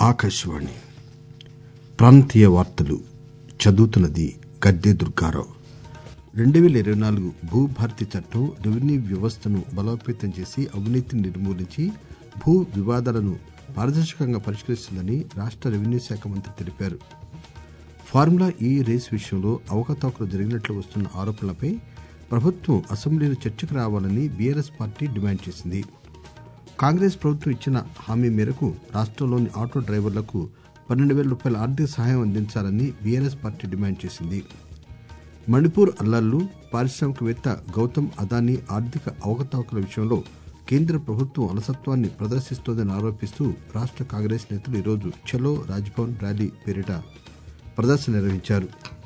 ఆకాశవాణి ప్రాంతీయ వార్తలు చదువుతున్నది గద్దె దుర్గారావు. 2024 భూభారతి చట్టం రెవెన్యూ వ్యవస్థను బలోపేతం చేసి అవినీతిని నిర్మూలించి భూ వివాదాలను పారదర్శకంగా పరిష్కరిస్తుందని రాష్ట రెవెన్యూ శాఖ మంత్రి తెలిపారు. ఫార్ములా ఈ రేసు విషయంలో అవకతవకలు జరిగినట్లు వస్తున్న ఆరోపణలపై ప్రభుత్వం అసెంబ్లీలో చర్చకు రావాలని బీఆర్ఎస్ పార్టీ డిమాండ్ చేసింది. కాంగ్రెస్ ప్రభుత్వం ఇచ్చిన హామీ మేరకు రాష్టంలోని ఆటో డ్రైవర్లకు 12,000 రూపాయల ఆర్థిక సహాయం అందించాలని బీఆర్ఎస్ పార్టీ డిమాండ్ చేసింది. మణిపూర్ అల్లర్లు, పారిశ్రామికవేత్త గౌతమ్ అదానీ ఆర్థిక అవకతవకల విషయంలో కేంద్ర ప్రభుత్వం అలసత్వాన్ని ప్రదర్శిస్తోందని ఆరోపిస్తూ రాష్ట కాంగ్రెస్ నేతలు ఈరోజు చలో రాజ్భవన్ ర్యాలీ పేరిట ప్రదర్శన నిర్వహించారు.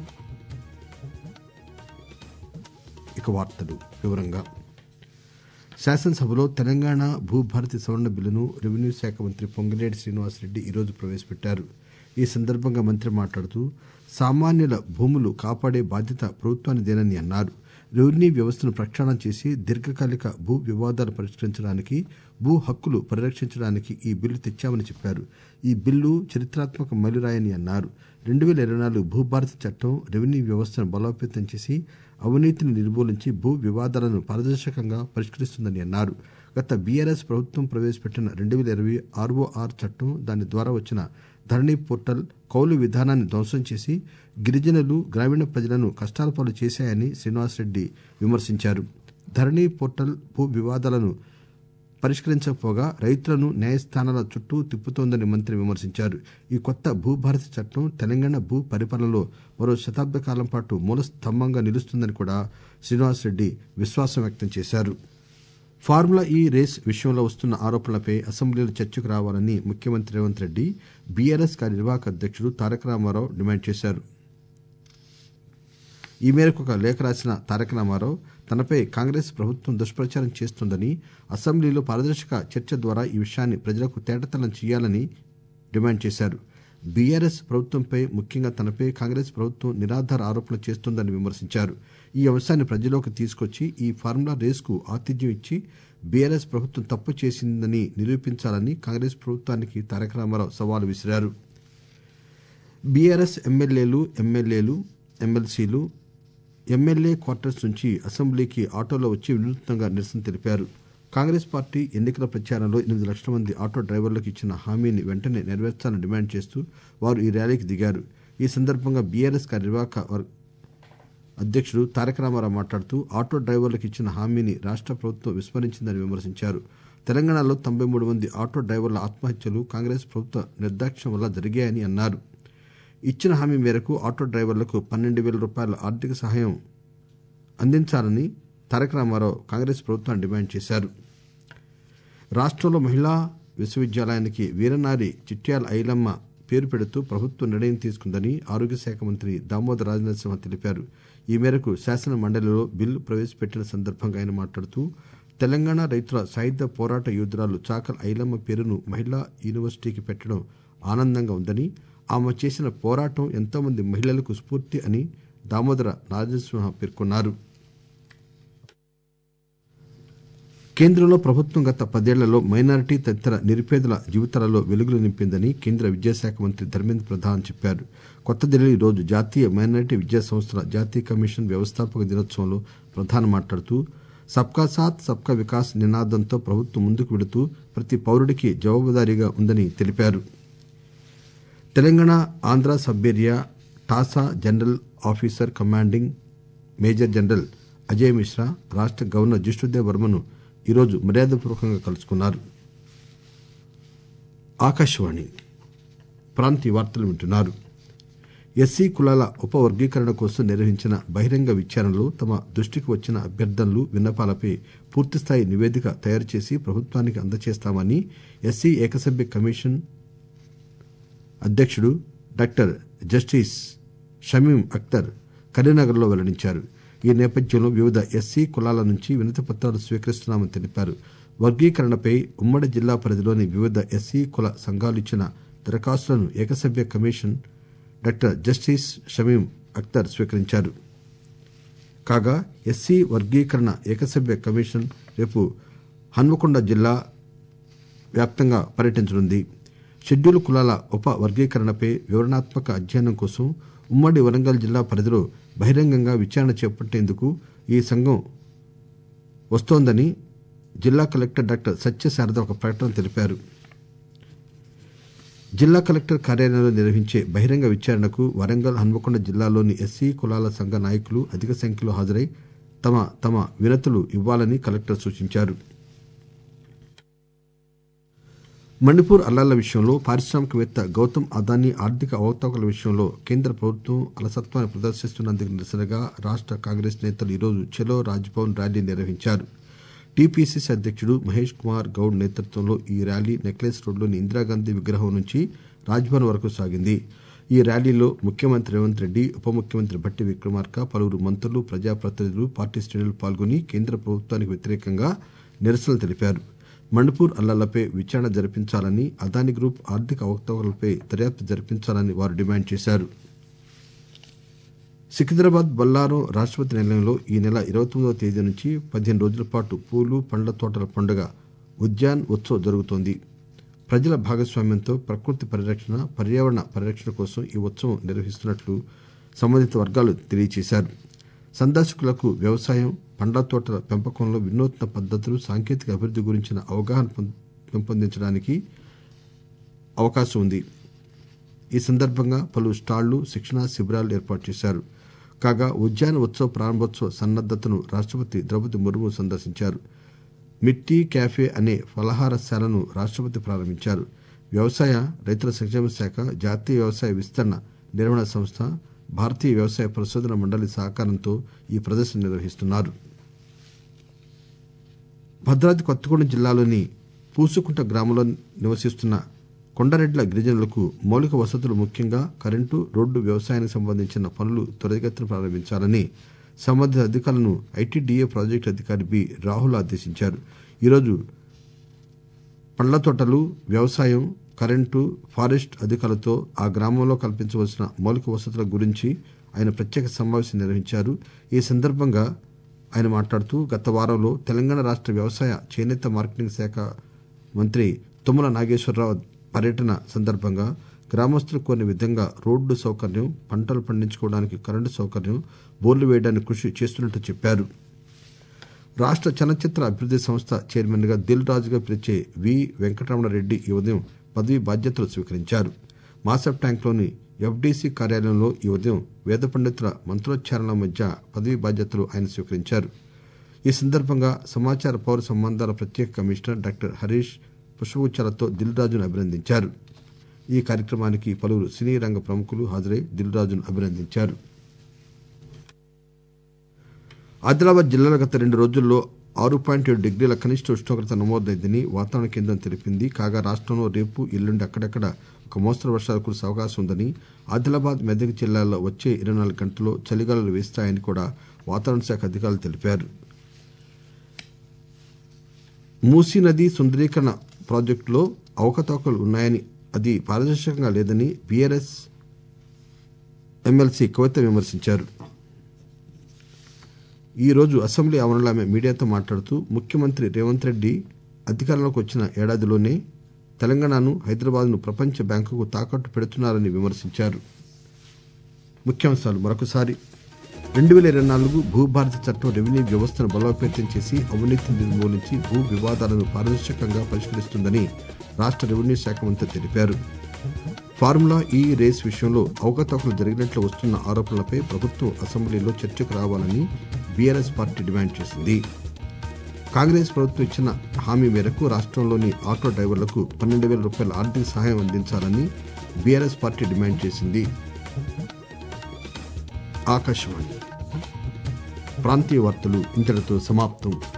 శాసనసభలో తెలంగాణ భూభారతి సవరణ బిల్లును రెవెన్యూ శాఖ మంత్రి పొంగులేటి శ్రీనివాసరెడ్డి ఈరోజు ప్రవేశపెట్టారు. ఈ సందర్భంగా మంత్రి మాట్లాడుతూ సామాన్యుల భూములు కాపాడే బాధ్యత ప్రభుత్వానిదేనని అన్నారు. రెవెన్యూ వ్యవస్థను ప్రక్షాళన చేసి దీర్ఘకాలిక భూ వివాదాలు పరిష్కరించడానికి, భూ హక్కులు పరిరక్షించడానికి ఈ బిల్లు తెచ్చామని చెప్పారు. ఈ బిల్లు చరిత్రాత్మక మైలురాయని అన్నారు. 2024 భూభారతి చట్టం రెవెన్యూ వ్యవస్థను బలోపేతం చేసి అవినీతిని నిర్మూలించి భూ వివాదాలను పారదర్శకంగా పరిష్కరిస్తుందని అన్నారు. గత బీఆర్ఎస్ ప్రభుత్వం ప్రవేశపెట్టిన 2020 ఆర్ఓఆర్ చట్టం, దాని ద్వారా వచ్చిన ధరణి పోర్టల్ కౌలు విధానాన్ని ధ్వంసం చేసి గిరిజనులు, గ్రామీణ ప్రజలను కష్టాల పాలు చేశాయని శ్రీనివాసరెడ్డి విమర్శించారు. ధరణి పోర్టల్ భూ వివాదాలను పరిష్కరించకపోగా రైతులను న్యాయస్థానాల చుట్టూ తిప్పుతోందని మంత్రి విమర్శించారు. ఈ కొత్త భూభారతి చట్టం తెలంగాణ భూ పరిపాలనలో మరో శతాబ్ద కాలం పాటు మూల స్తంభంగా నిలుస్తుందని కూడా శ్రీనివాసరెడ్డి విశ్వాసం వ్యక్తం చేశారు. ఫార్ములా ఈ రేస్ విషయంలో వస్తున్న ఆరోపణలపై అసెంబ్లీలో చర్చకు రావాలని ముఖ్యమంత్రి రేవంత్ రెడ్డి బీఆర్ఎస్ కార్యనిర్వాహక అధ్యక్షుడు తారక రామారావు డిమాండ్ చేశారు. ఈ మేరకు ఒక లేఖ రాసిన తారక రామారావు తనపై కాంగ్రెస్ ప్రభుత్వం దుష్ప్రచారం చేస్తోందని, అసెంబ్లీలో పారదర్శక చర్చ ద్వారా ఈ విషయాన్ని ప్రజలకు తేటతెల్లం చేయాలని డిమాండ్ చేశారు. బీఆర్ఎస్ ప్రభుత్వంపై, ముఖ్యంగా తనపై కాంగ్రెస్ ప్రభుత్వం నిరాధార ఆరోపణలు చేస్తోందని విమర్శించారు. ఈ అంశాన్ని ప్రజల్లోకి తీసుకొచ్చి ఈ ఫార్ములా రేసుకు ఆతిథ్యం ఇచ్చి బీఆర్ఎస్ ప్రభుత్వం తప్పు చేసిందని నిరూపించాలని కాంగ్రెస్ ప్రభుత్వానికి తారక రామారావు సవాలు విసిరారు. బీఆర్ఎస్ ఎమ్మెల్యేలు, ఎమ్మెల్సీలు ఎమ్మెల్యే క్వార్టర్స్ నుంచి అసెంబ్లీకి ఆటోలో వచ్చి వినూత్నంగా నిరసన తెలిపారు. కాంగ్రెస్ పార్టీ ఎన్నికల ప్రచారంలో 8 లక్షల మంది ఆటో డ్రైవర్లకు ఇచ్చిన హామీని వెంటనే నెరవేర్చాలని డిమాండ్ చేస్తూ వారు ఈ ర్యాలీకి దిగారు. ఈ సందర్భంగా బీఆర్ఎస్ కార్యనిర్వాహక అధ్యక్షుడు తారక రామారావు మాట్లాడుతూ ఆటో డ్రైవర్లకు ఇచ్చిన హామీని రాష్ట ప్రభుత్వం విస్మరించిందని విమర్శించారు. తెలంగాణలో 93 మంది ఆటో డ్రైవర్ల ఆత్మహత్యలు కాంగ్రెస్ ప్రభుత్వ నిర్దాక్ష్యం వల్ల జరిగాయని అన్నారు. ఇచ్చిన హామీ మేరకు ఆటో డ్రైవర్లకు 12,000 రూపాయల ఆర్థిక సహాయం అందించాలని తారక రామారావు కాంగ్రెస్ ప్రభుత్వాన్ని డిమాండ్ చేశారు. రాష్టంలో మహిళా విశ్వవిద్యాలయానికి వీరనారి చిట్యాల ఐలమ్మ పేరు పెడుతూ ప్రభుత్వం నిర్ణయం తీసుకుందని ఆరోగ్య శాఖ మంత్రి దామోదర రాజనరసింహ తెలిపారు. ఈ మేరకు శాసన మండలిలో బిల్లు ప్రవేశపెట్టిన సందర్భంగా ఆయన మాట్లాడుతూ తెలంగాణ రైతుల సాయుధ పోరాట యోధురాలు చాకల ఐలమ్మ పేరును మహిళా యూనివర్సిటీకి పెట్టడం ఆనందంగా ఉందని, ఆమె చేసిన పోరాటం ఎంతో మంది మహిళలకు స్ఫూర్తి అని దామోదర రాజనరసింహ పేర్కొన్నారు. కేంద్రంలో ప్రభుత్వం గత 10 ఏళ్లలో మైనారిటీ తదితర నిరుపేదల జీవితాలలో వెలుగులు నింపిందని కేంద్ర విద్యాశాఖ మంత్రి ధర్మేంద్ర ప్రధాన్ చెప్పారు. కొత్త ఢిల్లీలో ఈరోజు జాతీయ మైనారిటీ విద్యా సంస్థల జాతీయ కమిషన్ వ్యవస్థాపక దినోత్సవంలో ప్రధాన్ మాట్లాడుతూ సబ్కా సాథ్ సబ్కా వికాస్ నినాదంతో ప్రభుత్వం ముందుకు వెళుతూ ప్రతి పౌరుడికి జవాబుదారీగా ఉందని తెలిపారు. తెలంగాణ, ఆంధ్ర సబ్ ఏరియా టాసా general officer commanding major general Ajay Mishra రాష్ట గవర్నర్ జిష్ణుదేవ్ వర్మను ఈరోజు మర్యాదపూర్వకంగా కలుసుకున్నారు. ఆకాశవాణి ప్రాంతీయ వార్తలు వింటున్నారు. ఎస్సీ కులాల ఉపవర్గీకరణ కోసం నిర్వహించిన బహిరంగ విచారణలో తమ దృష్టికి వచ్చిన అభ్యర్థనలు, విన్నపాలపై పూర్తిస్థాయి నివేదిక తయారు చేసి ప్రభుత్వానికి అందజేస్తామని ఎస్సీ ఏకసభ్య కమిషన్ అధ్యక్షుడు డాక్టర్ జస్టిస్ షమీం అఖ్తర్ కరీంనగర్లో వెల్లడించారు. ఈ నేపథ్యంలో వివిధ ఎస్సీ కులాల నుంచి వినతి పత్రాలు స్వీకరిస్తున్నామని తెలిపారు. వర్గీకరణపై ఉమ్మడి జిల్లా పరిధిలోని వివిధ ఎస్సీ కుల సంఘాలు ఇచ్చిన దరఖాస్తులను ఏకసభ్య commission doctor justice Shamim Akhtar స్వీకరించారు. కాగా ఎస్సీ వర్గీకరణ ఏకసభ్య కమిషన్ రేపు హన్మకొండ జిల్లా వ్యాప్తంగా పర్యటించనుంది. షెడ్యూల్ కులాల ఉప వర్గీకరణపై వివరణాత్మక అధ్యయనం కోసం ఉమ్మడి వరంగల్ జిల్లా పరిధిలో బహిరంగంగా విచారణ చేపట్టేందుకు ఈ సంఘం వస్తోందని జిల్లా కలెక్టర్ డాక్టర్ సత్యశారద ఒక ప్రకటన తెలిపారు. జిల్లా కలెక్టర్ కార్యాలయంలో నిర్వహించే బహిరంగ విచారణకు వరంగల్, హన్మకొండ జిల్లాలోని ఎస్సీ కులాల సంఘ నాయకులు అధిక సంఖ్యలో హాజరై తమ వినతులు ఇవ్వాలని కలెక్టర్ సూచించారు. మణిపూర్ అల్లాళ్ల విషయంలో పారిశ్రామికవేత్త గౌతమ్ అదానీ ఆర్థిక అవకతవకల విషయంలో కేంద్ర ప్రభుత్వం అలసత్వాన్ని ప్రదర్శిస్తున్నందుకు నిరసనగా రాష్ట కాంగ్రెస్ నేతలు ఈరోజు చలో రాజ్భవన్ ర్యాలీ నిర్వహించారు. టీపీసీసీ అధ్యక్షుడు మహేష్ కుమార్ గౌడ్ నేతృత్వంలో ఈ ర్యాలీ నెక్లెస్ రోడ్లోని ఇందిరాగాంధీ విగ్రహం నుంచి రాజ్భవన్ వరకు సాగింది. ఈ ర్యాలీలో ముఖ్యమంత్రి రేవంత్ రెడ్డి, ఉప ముఖ్యమంత్రి భట్టి విక్రమార్క, పలువురు మంత్రులు, ప్రజాప్రతినిధులు, పార్టీ శ్రేణులు పాల్గొని కేంద్ర ప్రభుత్వానికి వ్యతిరేకంగా నిరసనలు తెలిపారు. మణిపూర్ అల్లాళ్లపై విచారణ జరిపించాలని, అదానీ గ్రూప్ ఆర్థిక అవకతవకలపై దర్యాప్తు జరిపించాలని వారు డిమాండ్ చేశారు. సికింద్రాబాద్ బొల్లారం రాష్టపతి నిలయంలో ఈ నెల 29వ తేదీ నుంచి 15 రోజుల పాటు పూలు, పండ్ల తోటల పండుగ ఉద్యాన్ ఉత్సవ్ జరుగుతోంది. ప్రజల భాగస్వామ్యంతో ప్రకృతి పరిరక్షణ, పర్యావరణ పరిరక్షణ కోసం ఈ ఉత్సవం నిర్వహిస్తున్నట్లు సంబంధిత వర్గాలు తెలియజేశారు. సందర్శకులకు వ్యవసాయం, పండ్ల తోటల పెంపకంలో వినూత్న పద్దతులు, సాంకేతిక అభివృద్ది గురించిన అవగాహన పెంపొందించడానికి అవకాశం ఉంది. ఈ సందర్భంగా పలు స్టాళ్లు, శిక్షణా శిబిరాలు ఏర్పాటు చేశారు. కాగా ఉద్యాన ఉత్సవ్ ప్రారంభోత్సవ సన్నద్దతను రాష్టపతి ద్రౌపది ముర్ము సందర్శించారు. మిట్టీ క్యాఫే అనే ఫలహారశాలను రాష్టపతి ప్రారంభించారు. వ్యవసాయ, రైతుల సంక్షేమ శాఖ, జాతీయ వ్యవసాయ విస్తరణ నిర్వహణ సంస్థ, భారతీయ వ్యవసాయ పరిశోధన మండలి సహకారంతో ఈ ప్రదర్శన నిర్వహిస్తున్నారు. భద్రాద్రి కొత్తగూడెం జిల్లాలోని పూసుకుంట గ్రామంలో నివసిస్తున్న కొండరెడ్ల గిరిజనులకు మౌలిక వసతులు, ముఖ్యంగా కరెంటు, రోడ్డు, వ్యవసాయానికి సంబంధించిన పనులు త్వరితగతిన ప్రారంభించాలని సంబంధిత అధికారులను ఐటీడీఏ ప్రాజెక్టు అధికారి బి రాహుల్ ఆదేశించారు. ఈరోజు పండ్ల తోటలు, వ్యవసాయం, కరెంటు, ఫారెస్ట్ అధికారులతో ఆ గ్రామంలో కల్పించవలసిన మౌలిక వసతుల గురించి ఆయన ప్రత్యేక సమావేశం నిర్వహించారు. ఈ సందర్భంగా ఆయన మాట్లాడుతూ, గత వారంలో తెలంగాణ రాష్ట వ్యవసాయ, చేనేత మార్కెటింగ్ శాఖ మంత్రి తుమ్మల నాగేశ్వరరావు పర్యటన సందర్భంగా గ్రామస్తులు కోరిన విధంగా రోడ్డు సౌకర్యం, పంటలు పండించుకోవడానికి కరెంటు సౌకర్యం, బోర్లు వేయడానికి కృషి చేస్తున్నట్టు చెప్పారు. రాష్ట చలనచిత్ర అభివృద్ది సంస్థ చైర్మన్ గా దిల్ రాజుగా పిలిచే వి వెంకటరమణారెడ్డి ఈ ఉదయం పదవీ బాధ్యతలు స్వీకరించారు. మాసప్ ట్యాంక్లోని ఎఫ్డీసీ కార్యాలయంలో ఈ ఉదయం వేద పండితుల మంత్రోచ్చారణల మధ్య పదవీ బాధ్యతలు ఆయన స్వీకరించారు. ఈ సందర్భంగా సమాచార పౌర సంబంధాల ప్రత్యేక కమిషనర్ డాక్టర్ హరీష్ పుష్పగుచ్చాలతో దిల్ రాజును అభినందించారు. ఈ కార్యక్రమానికి పలువురు సినీ రంగ ప్రముఖులు హాజరై దిల్ రాజును అభినందించారు. ఆదిలాబాద్ జిల్లాలో గత 2 రోజుల్లో 6.7 డిగ్రీల కనిష్ట ఉష్ణోగ్రత నమోదైందని వాతావరణ కేంద్రం తెలిపింది. కాగా రాష్టంలో రేపు, ఎల్లుండి అక్కడక్కడ ఒక మోస్తరు వర్షాలు కురిసే అవకాశం ఉందని, ఆదిలాబాద్, మెదక్ జిల్లాల్లో వచ్చే 24 గంటల్లో చలిగాలులు వీస్తాయని కూడా వాతావరణ శాఖ అధికారులు తెలిపారు. మూసీ నది సుందరీకరణ ప్రాజెక్టులో అవకతవకలు ఉన్నాయని, అది పారదర్శకంగా లేదని బీఆర్ఎస్ ఎమ్మెల్సీ కవిత విమర్శించారు. ఈ రోజు అసెంబ్లీ ఆవరణలో ఆమె మీడియాతో మాట్లాడుతూ, ముఖ్యమంత్రి రేవంత్ రెడ్డి అధికారంలోకి వచ్చిన ఏడాదిలోనే తెలంగాణను, హైదరాబాద్ను ప్రపంచ బ్యాంకుకు తాకట్టు పెడుతున్నారని విమర్శించారు. ముఖ్యాంశాలు మరొకసారి. 2024 భూభారతి చట్టం రెవెన్యూ వ్యవస్థను బలోపేతం చేసి అవినీతిని నిర్మూలించి భూ వివాదాలను పారదర్శకంగా పరిష్కరిస్తుందని రాష్ట రెవెన్యూ శాఖ మంత్రి తెలిపారు. ఫార్ములా ఈ రేస్ విషయంలో అవకతవకలు జరిగినట్లు వస్తున్న ఆరోపణలపై ప్రభుత్వం అసెంబ్లీలో చర్చకు రావాలని బీఆర్ఎస్ పార్టీ డిమాండ్ చేసింది. కాంగ్రెస్ ప్రభుత్వం ఇచ్చిన హామీ మేరకు రాష్టంలోని ఆటో డ్రైవర్లకు 12,000 రూపాయల ఆర్థిక సహాయం అందించాలని బీఆర్ఎస్ పార్టీ డిమాండ్ చేసింది. ఆకాశవాణి ప్రాంతీయ వార్తలు ఇంతటితో సమాప్తం.